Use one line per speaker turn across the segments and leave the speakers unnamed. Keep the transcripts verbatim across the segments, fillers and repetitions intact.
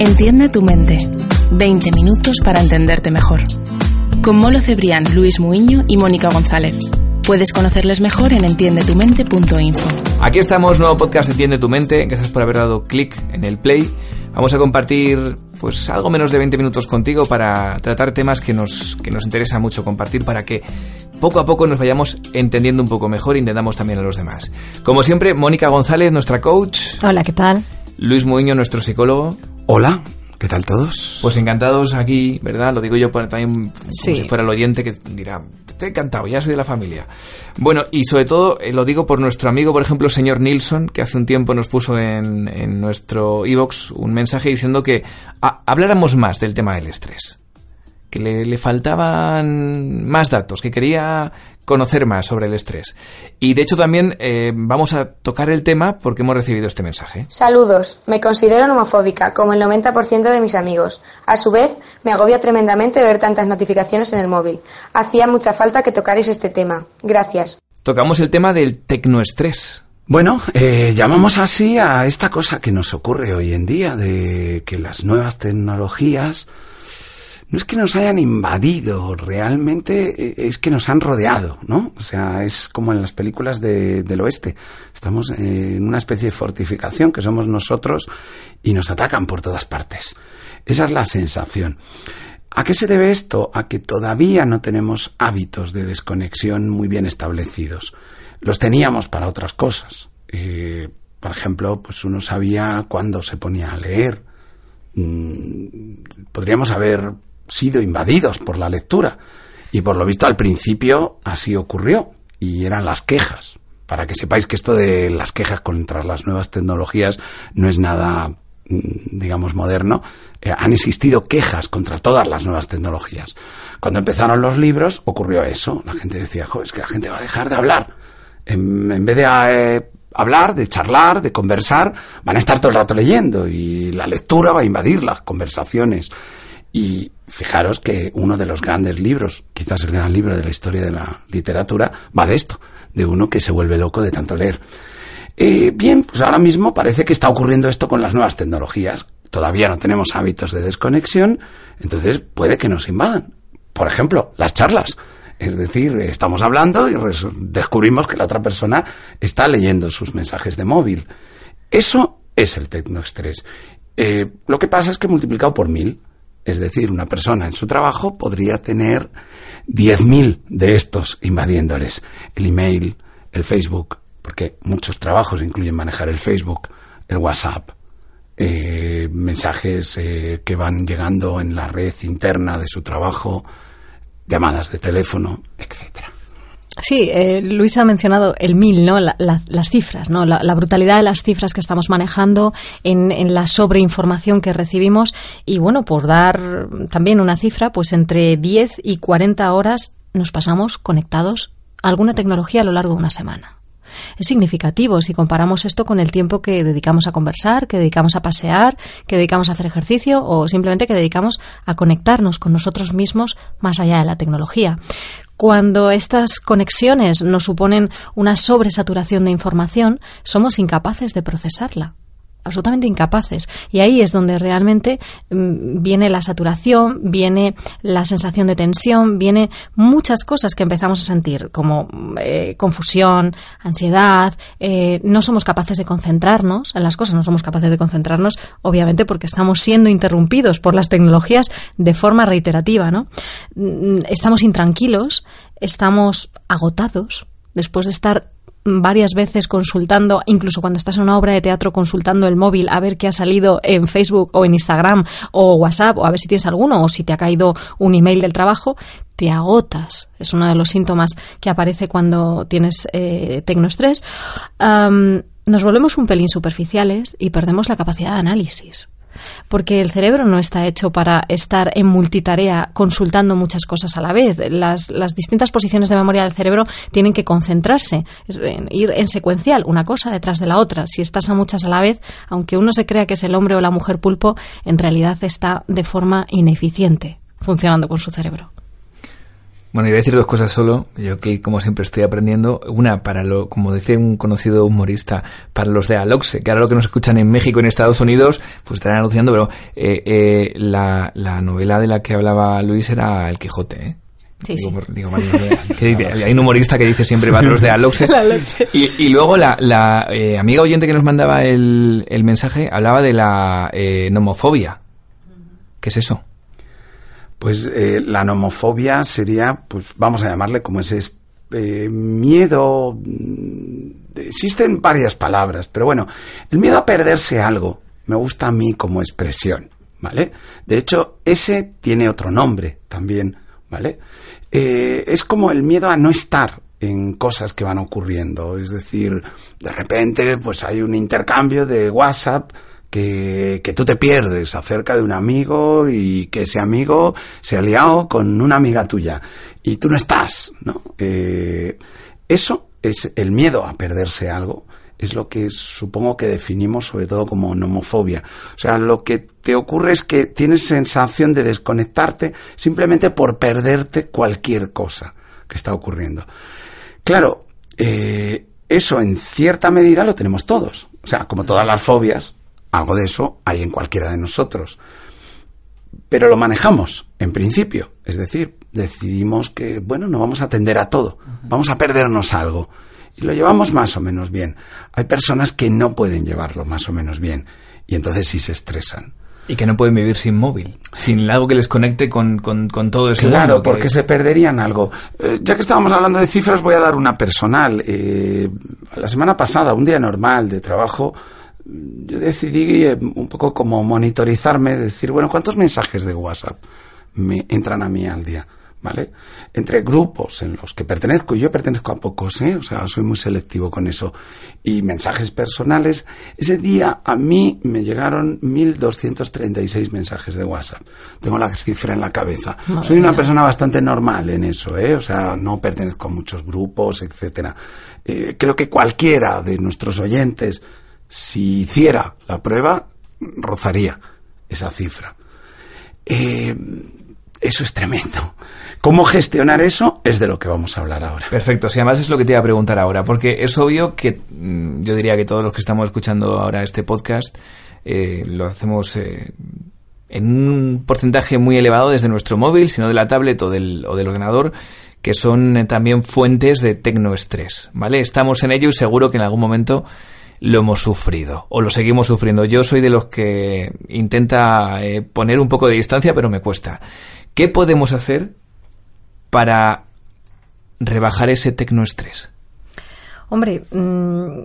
Entiende tu mente. veinte minutos para entenderte mejor. Con Molo Cebrián, Luis Muiño y Mónica González. Puedes conocerles mejor en entiende tu mente punto info.
Aquí estamos, nuevo podcast Entiende tu mente. Gracias por haber dado clic en el play. Vamos a compartir pues algo menos de veinte minutos contigo para tratar temas que nos, que nos interesa mucho compartir, para que poco a poco nos vayamos entendiendo un poco mejor y entendamos también a los demás. Como siempre, Mónica González, nuestra coach.
Hola, ¿qué tal?
Luis Muiño, nuestro psicólogo.
Hola, ¿qué tal todos?
Pues encantados aquí, ¿verdad? Lo digo yo para también
sí.
Como si fuera el oyente que dirá, estoy encantado, ya soy de la familia. Bueno, y sobre todo eh, lo digo por nuestro amigo, por ejemplo, el señor Nilsson, que hace un tiempo nos puso en, en nuestro iVoox un mensaje diciendo que a, habláramos más del tema del estrés, que le, le faltaban más datos, que quería conocer más sobre el estrés. Y de hecho también eh, vamos a tocar el tema porque hemos recibido este mensaje.
Saludos, me considero nomofóbica, como el noventa por ciento de mis amigos. A su vez, me agobia tremendamente ver tantas notificaciones en el móvil. Hacía mucha falta que tocarais este tema. Gracias.
Tocamos el tema del tecnoestrés.
Bueno, eh, llamamos así a esta cosa que nos ocurre hoy en día, de que las nuevas tecnologías no es que nos hayan invadido, realmente es que nos han rodeado, ¿no? O sea, es como en las películas de, del oeste. Estamos en una especie de fortificación que somos nosotros y nos atacan por todas partes. Esa es la sensación. ¿A qué se debe esto? A que todavía no tenemos hábitos de desconexión muy bien establecidos. Los teníamos para otras cosas. Eh, por ejemplo, pues uno sabía cuándo se ponía a leer. Mm, podríamos haber sido invadidos por la lectura, y por lo visto al principio así ocurrió, y eran las quejas. Para que sepáis que esto de las quejas contra las nuevas tecnologías no es nada, digamos, moderno. Eh, han existido quejas contra todas las nuevas tecnologías. Cuando empezaron los libros ocurrió eso. La gente decía, jo, es que la gente va a dejar de hablar. En, en vez de eh, hablar, de charlar, de conversar, van a estar todo el rato leyendo, y la lectura va a invadir las conversaciones. Y fijaros que uno de los grandes libros, quizás el gran libro de la historia de la literatura, va de esto, de uno que se vuelve loco de tanto leer. Eh, bien, pues ahora mismo parece que está ocurriendo esto con las nuevas tecnologías. Todavía no tenemos hábitos de desconexión, entonces puede que nos invadan. Por ejemplo, las charlas. Es decir, estamos hablando y res- descubrimos que la otra persona está leyendo sus mensajes de móvil. Eso es el tecnoestrés. Eh, lo que pasa es que multiplicado por mil. Es decir, una persona en su trabajo podría tener diez mil de estos invadiéndoles. El email, el Facebook, porque muchos trabajos incluyen manejar el Facebook, el WhatsApp, eh, mensajes eh, que van llegando en la red interna de su trabajo, llamadas de teléfono, etcétera.
Sí, eh, Luis ha mencionado el mil, ¿no? La, la, las cifras, ¿no? La, la brutalidad de las cifras que estamos manejando, en, en la sobreinformación que recibimos, y bueno, por dar también una cifra, pues entre diez y cuarenta horas nos pasamos conectados a alguna tecnología a lo largo de una semana. Es significativo si comparamos esto con el tiempo que dedicamos a conversar, que dedicamos a pasear, que dedicamos a hacer ejercicio, o simplemente que dedicamos a conectarnos con nosotros mismos más allá de la tecnología. Cuando estas conexiones nos suponen una sobresaturación de información, somos incapaces de procesarla. Absolutamente incapaces. Y ahí es donde realmente mmm, viene la saturación, viene la sensación de tensión, viene muchas cosas que empezamos a sentir, como eh, confusión, ansiedad, eh, no somos capaces de concentrarnos en las cosas, no somos capaces de concentrarnos, obviamente porque estamos siendo interrumpidos por las tecnologías de forma reiterativa, ¿no? Estamos intranquilos, estamos agotados, después de estar varias veces consultando, incluso cuando estás en una obra de teatro, consultando el móvil a ver qué ha salido en Facebook o en Instagram o WhatsApp, o a ver si tienes alguno, o si te ha caído un email del trabajo, te agotas. Es uno de los síntomas que aparece cuando tienes eh, tecnoestrés. Um, nos volvemos un pelín superficiales y perdemos la capacidad de análisis. Porque el cerebro no está hecho para estar en multitarea consultando muchas cosas a la vez. Las, las distintas posiciones de memoria del cerebro tienen que concentrarse, en, ir en secuencial, una cosa detrás de la otra. Si estás a muchas a la vez, aunque uno se crea que es el hombre o la mujer pulpo, en realidad está de forma ineficiente funcionando con su cerebro.
Bueno, iba a decir dos cosas solo, yo que como siempre estoy aprendiendo. Una, para lo, como decía un conocido humorista, para los de Aloxe, que ahora lo que nos escuchan en México y en Estados Unidos, pues estarán anunciando, pero eh, eh, la, la novela de la que hablaba Luis era El Quijote, ¿eh?
Sí,
digo,
sí.
digo, vale, que hay un humorista que dice siempre para los de Aloxe. Y, y luego la, la eh, amiga oyente que nos mandaba el, el mensaje hablaba de la eh, nomofobia. ¿Qué es eso?
Pues eh, la nomofobia sería, pues vamos a llamarle como ese eh, miedo. Existen varias palabras, pero bueno, el miedo a perderse algo me gusta a mí como expresión, ¿vale? De hecho, ese tiene otro nombre también, ¿vale? Eh, es como el miedo a no estar en cosas que van ocurriendo, es decir, de repente pues hay un intercambio de WhatsApp que, que tú te pierdes acerca de un amigo y que ese amigo se ha liado con una amiga tuya y tú no estás, ¿no? Eh, eso es el miedo a perderse algo, es lo que supongo que definimos sobre todo como nomofobia. O sea, lo que te ocurre es que tienes sensación de desconectarte simplemente por perderte cualquier cosa que está ocurriendo. Claro, eh, eso en cierta medida lo tenemos todos. O sea, como todas las fobias, algo de eso hay en cualquiera de nosotros. Pero lo manejamos, en principio. Es decir, decidimos que, bueno, no vamos a atender a todo. Vamos a perdernos algo. Y lo llevamos más o menos bien. Hay personas que no pueden llevarlo más o menos bien. Y entonces sí se estresan.
Y que no pueden vivir sin móvil, sin algo que les conecte con, con, con todo ese
Claro,
mundo que...
porque se perderían algo. Eh, ya que estábamos hablando de cifras, voy a dar una personal. Eh, la semana pasada, un día normal de trabajo, yo decidí eh, un poco como monitorizarme, decir, bueno, ¿cuántos mensajes de WhatsApp me entran a mí al día? ¿Vale? Entre grupos en los que pertenezco, y yo pertenezco a pocos, ¿eh? O sea, soy muy selectivo con eso, y mensajes personales, ese día a mí me llegaron mil doscientos treinta y seis mensajes de WhatsApp. Tengo la cifra en la cabeza. Madre soy una mía. persona bastante normal en eso, ¿eh? O sea, no pertenezco a muchos grupos, etcétera. Eh, creo que cualquiera de nuestros oyentes, si hiciera la prueba, rozaría esa cifra. Eh... Eso es tremendo. ¿Cómo gestionar eso? Es de lo que vamos a hablar ahora.
Perfecto, si además es lo que te iba a preguntar ahora, porque es obvio que yo diría que todos los que estamos escuchando ahora este podcast eh, lo hacemos eh, en un porcentaje muy elevado desde nuestro móvil, sino de la tablet o del, o del ordenador, que son eh, también fuentes de tecnoestrés, ¿vale? Estamos en ello y seguro que en algún momento lo hemos sufrido o lo seguimos sufriendo. Yo soy de los que intenta eh, poner un poco de distancia, pero me cuesta. ¿Qué podemos hacer para rebajar ese tecnoestrés?
Hombre, mmm,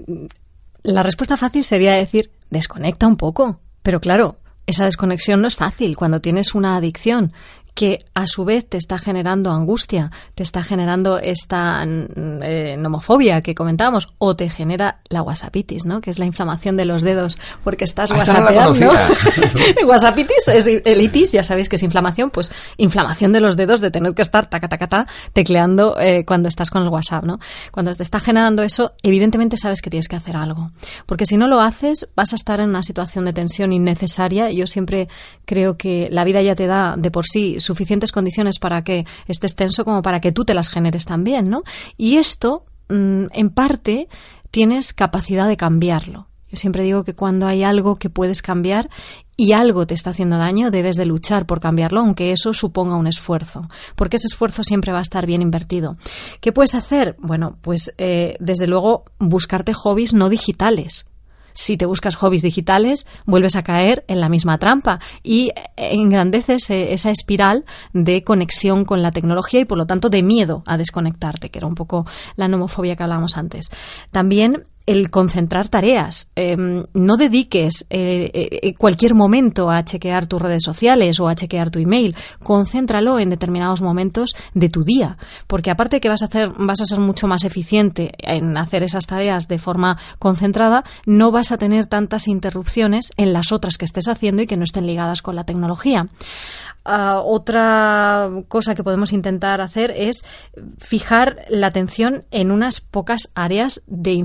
la respuesta fácil sería decir, desconecta un poco. Pero claro, esa desconexión no es fácil cuando tienes una adicción que a su vez te está generando angustia, te está generando esta eh, nomofobia que comentábamos, o te genera la whatsappitis, ¿no? Que es la inflamación de los dedos porque estás
ah,
whatsappeando. No whatsappitis es el itis, ya sabéis que es inflamación, pues inflamación de los dedos de tener que estar taca taca ta tecleando eh, cuando estás con el WhatsApp, ¿no? Cuando te está generando eso, evidentemente sabes que tienes que hacer algo, porque si no lo haces vas a estar en una situación de tensión innecesaria. Yo siempre creo que la vida ya te da de por sí suficientes condiciones para que estés tenso como para que tú te las generes también, ¿no? Y esto, mmm, en parte, tienes capacidad de cambiarlo. Yo siempre digo que cuando hay algo que puedes cambiar y algo te está haciendo daño, debes de luchar por cambiarlo, aunque eso suponga un esfuerzo, porque ese esfuerzo siempre va a estar bien invertido. ¿Qué puedes hacer? Bueno, pues eh, desde luego buscarte hobbies no digitales. Si te buscas hobbies digitales, vuelves a caer en la misma trampa y engrandeces esa espiral de conexión con la tecnología y, por lo tanto, de miedo a desconectarte, que era un poco la nomofobia que hablábamos antes. También el concentrar tareas. Eh, no dediques eh, eh, cualquier momento a chequear tus redes sociales o a chequear tu email. Concéntralo en determinados momentos de tu día, porque aparte de que vas a hacer, vas a ser mucho más eficiente en hacer esas tareas de forma concentrada, no vas a tener tantas interrupciones en las otras que estés haciendo y que no estén ligadas con la tecnología. Uh, otra cosa que podemos intentar hacer es fijar la atención en unas pocas áreas de información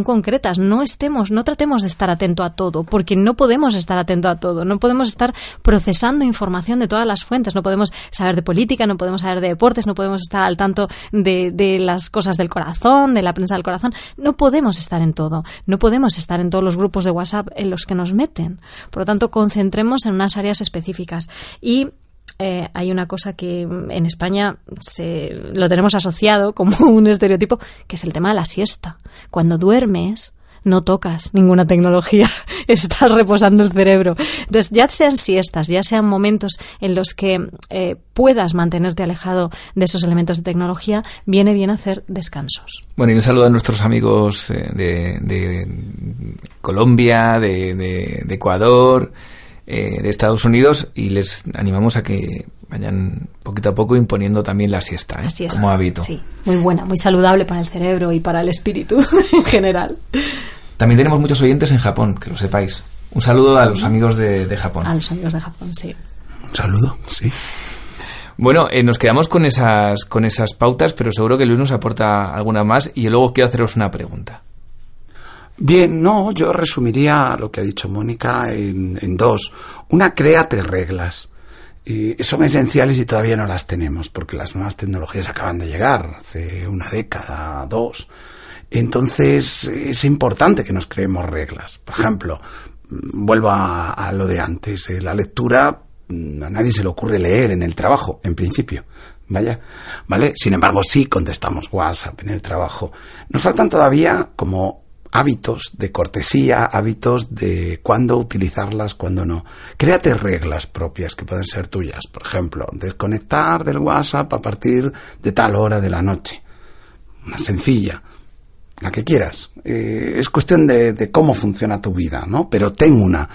concretas. No estemos, no tratemos de estar atento a todo, porque no podemos estar atento a todo. No podemos estar procesando información de todas las fuentes. No podemos saber de política, no podemos saber de deportes, no podemos estar al tanto de, de las cosas del corazón, de la prensa del corazón. No podemos estar en todo. No podemos estar en todos los grupos de WhatsApp en los que nos meten. Por lo tanto, concentremos en unas áreas específicas. Y Eh, hay una cosa que en España se, lo tenemos asociado como un estereotipo, que es el tema de la siesta. Cuando duermes, no tocas ninguna tecnología, estás reposando el cerebro. Entonces, ya sean siestas, ya sean momentos en los que eh, puedas mantenerte alejado de esos elementos de tecnología, viene bien hacer descansos.
Bueno, y un saludo a nuestros amigos eh, de, de Colombia, de, de, de Ecuador, Eh, de Estados Unidos, y les animamos a que vayan poquito a poco imponiendo también la siesta, ¿eh?
La siesta,
como hábito.
Sí, muy buena, muy saludable para el cerebro y para el espíritu en general.
También tenemos muchos oyentes en Japón, que lo sepáis. Un saludo a los amigos de, de Japón.
A los amigos de Japón, sí.
Un saludo, sí.
Bueno, eh, nos quedamos con esas, con esas pautas, pero seguro que Luis nos aporta alguna más, y yo luego quiero haceros una pregunta.
Bien, no, yo resumiría lo que ha dicho Mónica en, en dos. Una, créate reglas. Y son esenciales y todavía no las tenemos, porque las nuevas tecnologías acaban de llegar, hace una década, dos. Entonces, es importante que nos creemos reglas. Por ejemplo, vuelvo a, a lo de antes. La lectura, a nadie se le ocurre leer en el trabajo, en principio. Vaya, ¿vale? Sin embargo, sí contestamos WhatsApp en el trabajo. Nos faltan todavía como hábitos de cortesía, hábitos de cuándo utilizarlas, cuándo no. Créate reglas propias que pueden ser tuyas. Por ejemplo, desconectar del WhatsApp a partir de tal hora de la noche. Una sencilla, la que quieras. Eh, es cuestión de, de cómo funciona tu vida, ¿no? Pero ten una.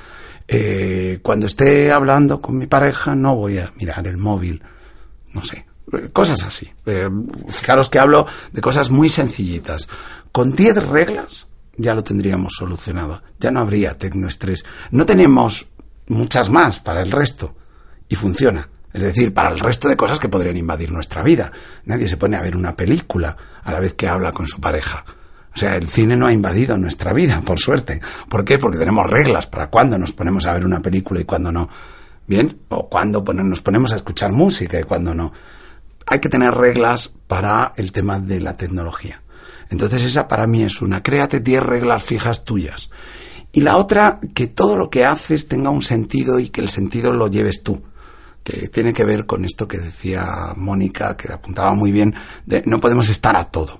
Eh, cuando esté hablando con mi pareja no voy a mirar el móvil. No sé, cosas así. Eh, fijaros que hablo de cosas muy sencillitas. Con diez reglas ya lo tendríamos solucionado. Ya no habría tecnoestrés. No tenemos muchas más para el resto. Y funciona. Es decir, para el resto de cosas que podrían invadir nuestra vida. Nadie se pone a ver una película a la vez que habla con su pareja. O sea, el cine no ha invadido nuestra vida, por suerte. ¿Por qué? Porque tenemos reglas para cuándo nos ponemos a ver una película y cuándo no. ¿Bien? O cuándo nos ponemos a escuchar música y cuándo no. Hay que tener reglas para el tema de la tecnología. Entonces esa para mí es una. Créate diez reglas fijas tuyas. Y la otra, que todo lo que haces tenga un sentido y que el sentido lo lleves tú. Que tiene que ver con esto que decía Mónica, que apuntaba muy bien, de no podemos estar a todo.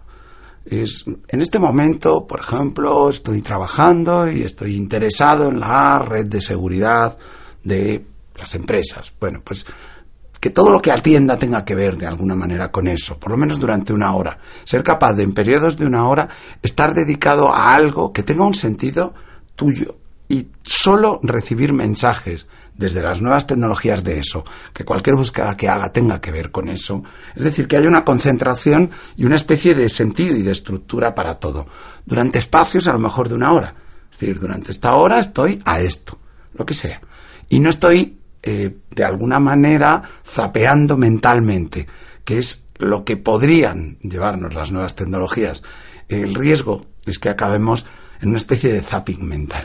Es, en este momento, por ejemplo, estoy trabajando y estoy interesado en la red de seguridad de las empresas. Bueno, pues que todo lo que atienda tenga que ver de alguna manera con eso, por lo menos durante una hora. Ser capaz de, en periodos de una hora, estar dedicado a algo que tenga un sentido tuyo y solo recibir mensajes desde las nuevas tecnologías de eso, que cualquier búsqueda que haga tenga que ver con eso. Es decir, que haya una concentración y una especie de sentido y de estructura para todo, durante espacios a lo mejor de una hora. Es decir, durante esta hora estoy a esto, lo que sea. Y no estoy Eh, de alguna manera zapeando mentalmente, que es lo que podrían llevarnos las nuevas tecnologías. El riesgo es que acabemos en una especie de zapping mental.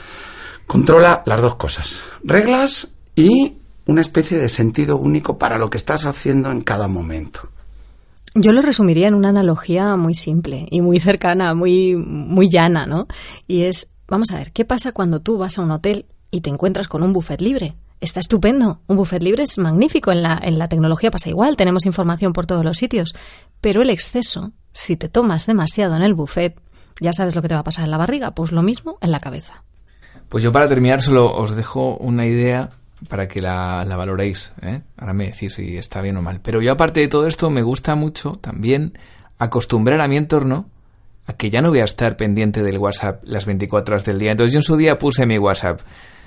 Controla las dos cosas, reglas y una especie de sentido único para lo que estás haciendo en cada momento.
Yo lo resumiría en una analogía muy simple y muy cercana, muy, muy llana, ¿no? Y es, vamos a ver, ¿qué pasa cuando tú vas a un hotel y te encuentras con un buffet libre? Está estupendo. Un buffet libre es magnífico. En la, en la tecnología pasa igual. Tenemos información por todos los sitios. Pero el exceso, si te tomas demasiado en el buffet, ya sabes lo que te va a pasar en la barriga. Pues lo mismo en la cabeza.
Pues yo para terminar solo os dejo una idea para que la, la valoréis, ¿eh? Ahora me decís si está bien o mal. Pero yo aparte de todo esto me gusta mucho también acostumbrar a mi entorno a que ya no voy a estar pendiente del WhatsApp las veinticuatro horas del día. Entonces yo en su día puse mi WhatsApp.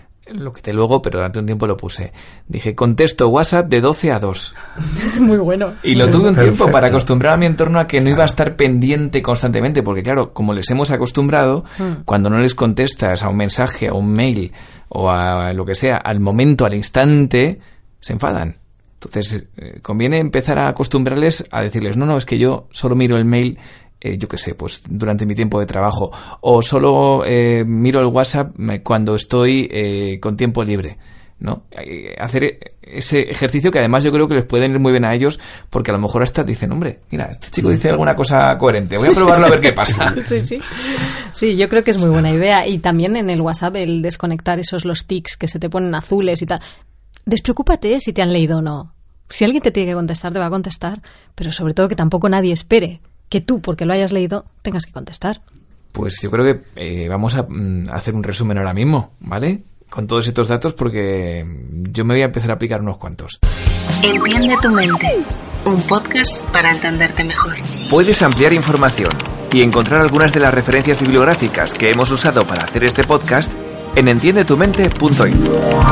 Lo quité luego, pero durante un tiempo lo puse. Dije, contesto WhatsApp de doce a dos.
Muy bueno.
Y lo tuve un
Perfecto.
tiempo para acostumbrar a mi entorno a que no iba a estar pendiente constantemente, porque claro, como les hemos acostumbrado, mm. cuando no les contestas a un mensaje, a un mail o a lo que sea, al momento, al instante, se enfadan. Entonces, eh, conviene empezar a acostumbrarles a decirles, no, no, es que yo solo miro el mail eh, yo qué sé, pues durante mi tiempo de trabajo, o solo eh, miro el WhatsApp cuando estoy eh, con tiempo libre, ¿no? Hacer ese ejercicio que además yo creo que les puede ir muy bien a ellos, porque a lo mejor hasta dicen, hombre, mira, este chico dice alguna cosa coherente, voy a probarlo a ver qué pasa.
Sí, sí. Sí, yo creo que es muy buena idea. Y también en el WhatsApp el desconectar esos los tics que se te ponen azules y tal. Despreocúpate si te han leído o no. Si alguien te tiene que contestar, te va a contestar, pero sobre todo que tampoco nadie espere que tú, porque lo hayas leído, tengas que contestar.
Pues yo creo que eh, vamos a mm, hacer un resumen ahora mismo, ¿vale? Con todos estos datos, porque yo me voy a empezar a aplicar unos cuantos.
Entiende tu mente, un podcast para entenderte mejor.
Puedes ampliar información y encontrar algunas de las referencias bibliográficas que hemos usado para hacer este podcast en entiende tu mente punto info.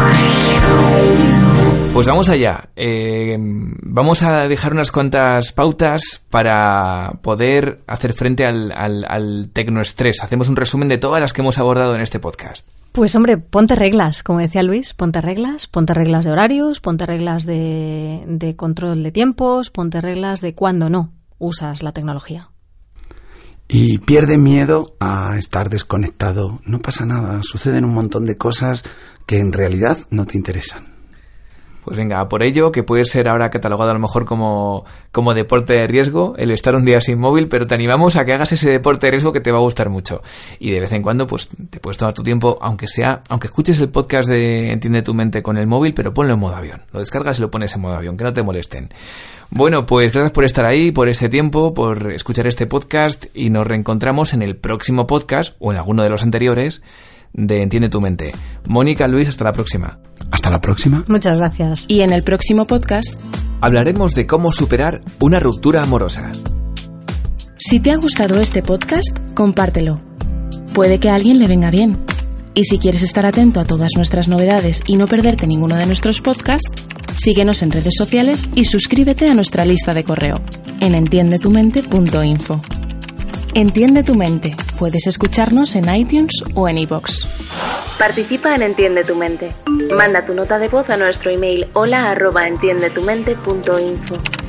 Pues vamos allá. Eh, vamos a dejar unas cuantas pautas para poder hacer frente al, al, al tecnoestrés. Hacemos un resumen de todas las que hemos abordado en este podcast.
Pues hombre, ponte reglas, como decía Luis, ponte reglas, ponte reglas de horarios, ponte reglas de, de control de tiempos, ponte reglas de cuándo no usas la tecnología.
Y pierde miedo a estar desconectado. No pasa nada, suceden un montón de cosas que en realidad no te interesan.
Pues venga, a por ello, que puede ser ahora catalogado a lo mejor como, como deporte de riesgo, el estar un día sin móvil, pero te animamos a que hagas ese deporte de riesgo que te va a gustar mucho. Y de vez en cuando, pues te puedes tomar tu tiempo, aunque sea, aunque escuches el podcast de Entiende tu mente con el móvil, pero ponlo en modo avión. Lo descargas y lo pones en modo avión, que no te molesten. Bueno, pues gracias por estar ahí, por este tiempo, por escuchar este podcast, y nos reencontramos en el próximo podcast, o en alguno de los anteriores, de Entiende tu mente. Mónica, Luis, hasta la próxima.
Hasta la próxima.
Muchas gracias.
Y en el próximo podcast
hablaremos de cómo superar una ruptura amorosa.
Si te ha gustado este podcast, compártelo. Puede que a alguien le venga bien. Y si quieres estar atento a todas nuestras novedades y no perderte ninguno de nuestros podcasts, síguenos en redes sociales y suscríbete a nuestra lista de correo en entiende tu mente punto info. Entiende tu mente. Puedes escucharnos en iTunes o en iVoox. Participa en Entiende tu mente. Manda tu nota de voz a nuestro email hola arroba entiende tu mente punto info.